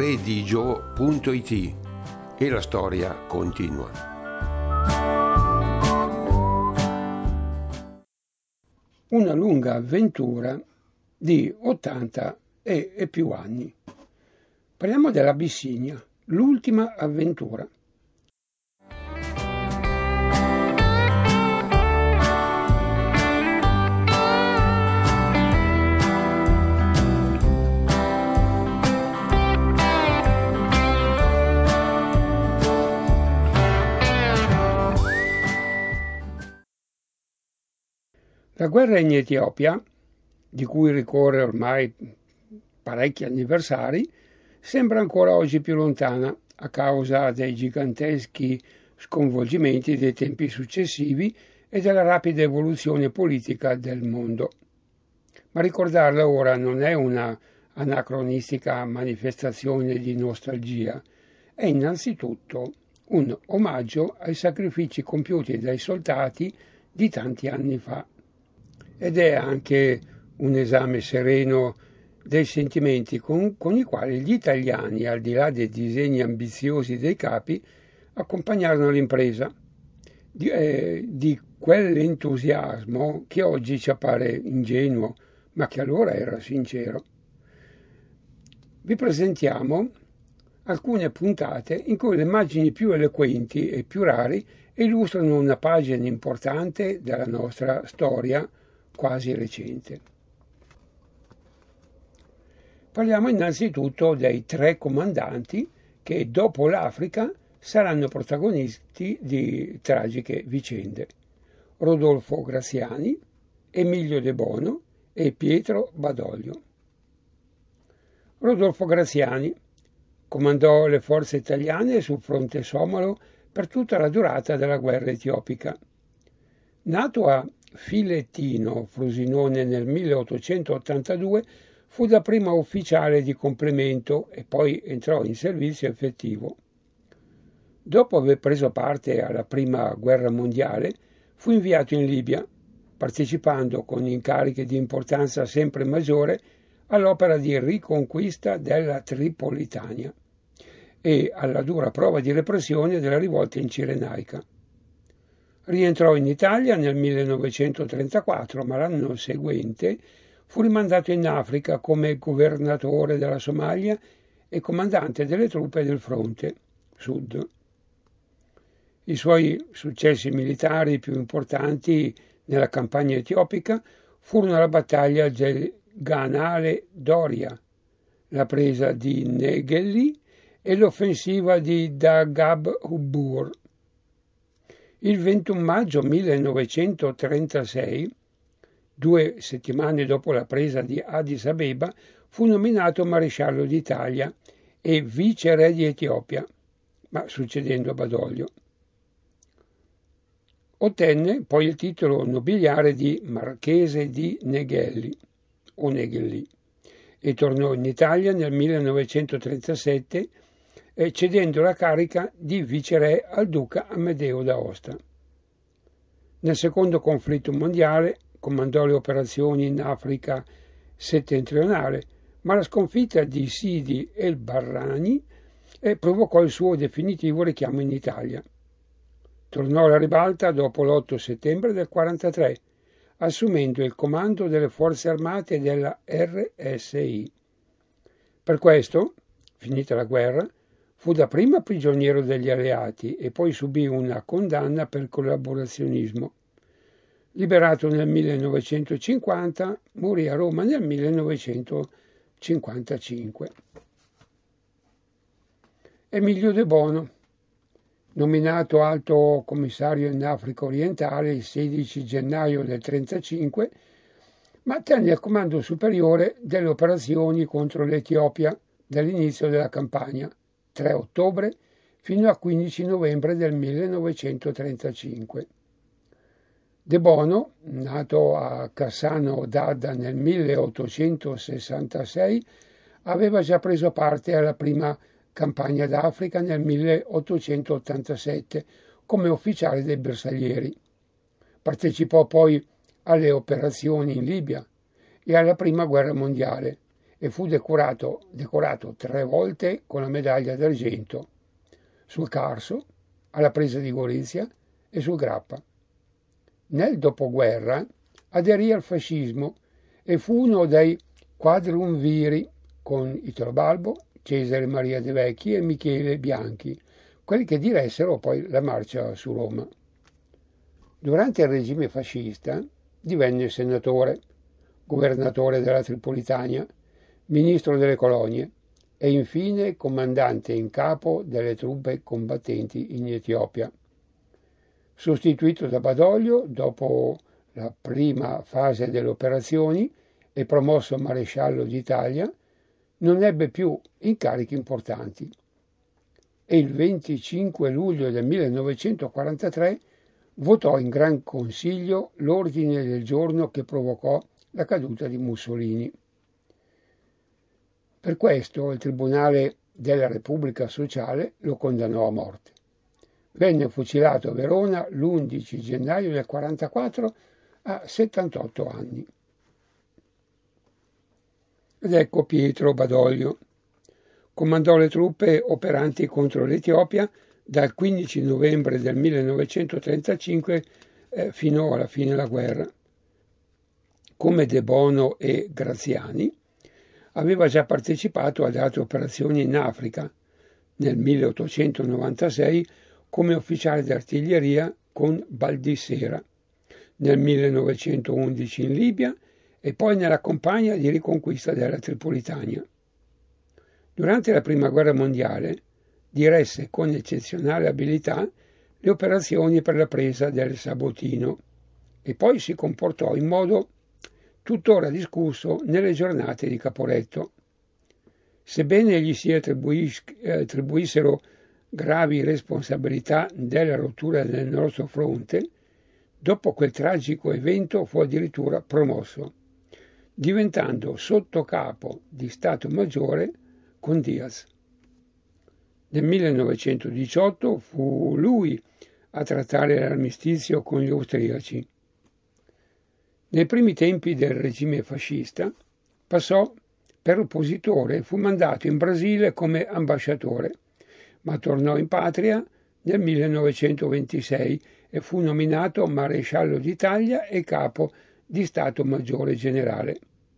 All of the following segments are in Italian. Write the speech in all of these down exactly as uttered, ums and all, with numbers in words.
redigio punto it e la storia continua. Una lunga avventura di ottanta e, e più anni. Parliamo dell'Abissinia, l'ultima avventura. La guerra in Etiopia, di cui ricorre ormai parecchi anniversari, sembra ancora oggi più lontana a causa dei giganteschi sconvolgimenti dei tempi successivi e della rapida evoluzione politica del mondo. Ma ricordarla ora non è una anacronistica manifestazione di nostalgia, è innanzitutto un omaggio ai sacrifici compiuti dai soldati di tanti anni fa. Ed è anche un esame sereno dei sentimenti con, con i quali gli italiani, al di là dei disegni ambiziosi dei capi, accompagnarono l'impresa, di, eh, di quell'entusiasmo che oggi ci appare ingenuo, ma che allora era sincero. Vi presentiamo alcune puntate in cui le immagini più eloquenti e più rari illustrano una pagina importante della nostra storia quasi recente. Parliamo innanzitutto dei tre comandanti che dopo l'Africa saranno protagonisti di tragiche vicende: Rodolfo Graziani, Emilio De Bono e Pietro Badoglio. Rodolfo Graziani comandò le forze italiane sul fronte somalo per tutta la durata della guerra etiopica. Nato a Filettino, Frosinone, nel milleottocentottantadue, fu dapprima ufficiale di complemento e poi entrò in servizio effettivo. Dopo aver preso parte alla prima guerra mondiale, fu inviato in Libia, partecipando con incarichi di importanza sempre maggiore all'opera di riconquista della Tripolitania e alla dura prova di repressione della rivolta in Cirenaica. Rientrò in Italia nel millenovecentotrentaquattro, ma l'anno seguente fu rimandato in Africa come governatore della Somalia e comandante delle truppe del fronte sud. I suoi successi militari più importanti nella campagna etiopica furono la battaglia del Ganale Doria, la presa di Negheli e l'offensiva di Dagab Hubbur. Il ventuno maggio millenovecentotrentasei, due settimane dopo la presa di Addis Abeba, fu nominato maresciallo d'Italia e viceré di Etiopia, ma succedendo a Badoglio. Ottenne poi il titolo nobiliare di Marchese di Negheli o Negheli e tornò in Italia nel millenovecentotrentasette cedendo la carica di viceré al duca Amedeo d'Aosta. Nel secondo conflitto mondiale comandò le operazioni in Africa settentrionale, ma la sconfitta di Sidi el Barrani provocò il suo definitivo richiamo in Italia. Tornò alla ribalta dopo l'otto settembre del quarantatré, assumendo il comando delle forze armate della R S I. Per questo, finita la guerra, fu dapprima prigioniero degli alleati e poi subì una condanna per collaborazionismo. Liberato nel millenovecentocinquanta, morì a Roma nel millenovecentocinquantacinque. Emilio De Bono, nominato alto commissario in Africa orientale il sedici gennaio del trentacinque, ma tenne il comando superiore delle operazioni contro l'Etiopia dall'inizio della campagna, tre ottobre, fino al quindici novembre del millenovecentotrentacinque. De Bono, nato a Cassano d'Adda nel milleottocentosessantasei, aveva già preso parte alla prima campagna d'Africa nel milleottocentottantasette come ufficiale dei bersaglieri. Partecipò poi alle operazioni in Libia e alla prima guerra mondiale e fu decorato, decorato tre volte con la medaglia d'argento sul Carso, alla presa di Gorizia e sul Grappa. Nel dopoguerra aderì al fascismo e fu uno dei quadrumviri con Italo Balbo, Cesare Maria De Vecchi e Michele Bianchi, quelli che diressero poi la marcia su Roma. Durante il regime fascista divenne senatore, governatore della Tripolitania, ministro delle colonie e infine comandante in capo delle truppe combattenti in Etiopia. Sostituito da Badoglio dopo la prima fase delle operazioni e promosso maresciallo d'Italia, non ebbe più incarichi importanti e il venticinque luglio del millenovecentoquarantatré votò in Gran Consiglio l'ordine del giorno che provocò la caduta di Mussolini. Per questo il Tribunale della Repubblica Sociale lo condannò a morte. Venne fucilato a Verona l'undici gennaio del quarantaquattro a settantotto anni. Ed ecco Pietro Badoglio. Comandò le truppe operanti contro l'Etiopia dal quindici novembre del millenovecentotrentacinque eh, fino alla fine della guerra. Come De Bono e Graziani, aveva già partecipato ad altre operazioni in Africa, nel milleottocentonovantasei come ufficiale d'artiglieria con Baldissera, nel millenovecentoundici in Libia e poi nella campagna di riconquista della Tripolitania. Durante la Prima Guerra Mondiale diresse con eccezionale abilità le operazioni per la presa del Sabotino e poi si comportò in modo tuttora discusso nelle giornate di Caporetto. Sebbene gli si attribuissero gravi responsabilità della rottura del nostro fronte, dopo quel tragico evento fu addirittura promosso, diventando sottocapo di Stato Maggiore con Diaz. Nel millenovecentodiciotto fu lui a trattare l'armistizio con gli austriaci. Nei primi tempi del regime fascista passò per oppositore e fu mandato in Brasile come ambasciatore, ma tornò in patria nel millenovecentoventisei e fu nominato maresciallo d'Italia e capo di Stato Maggiore Generale.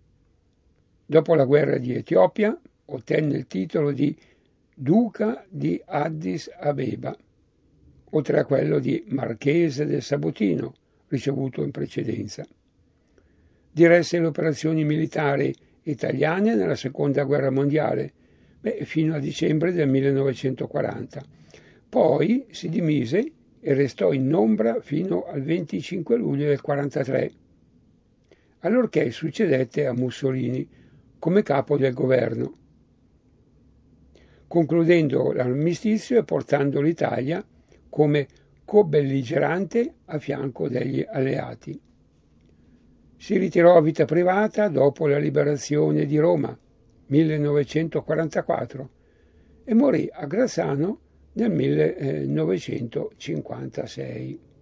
Dopo la guerra di Etiopia ottenne il titolo di Duca di Addis Abeba, oltre a quello di Marchese del Sabotino, ricevuto in precedenza. Diresse le operazioni militari italiane nella Seconda Guerra Mondiale, beh, fino a dicembre del millenovecentoquaranta. Poi si dimise e restò in ombra fino al venticinque luglio del quarantatré, allorché succedette a Mussolini come capo del governo, concludendo l'armistizio e portando l'Italia come co-belligerante a fianco degli alleati. Si ritirò a vita privata dopo la liberazione di Roma, millenovecentoquarantaquattro, e morì a Grassano nel millenovecentocinquantasei.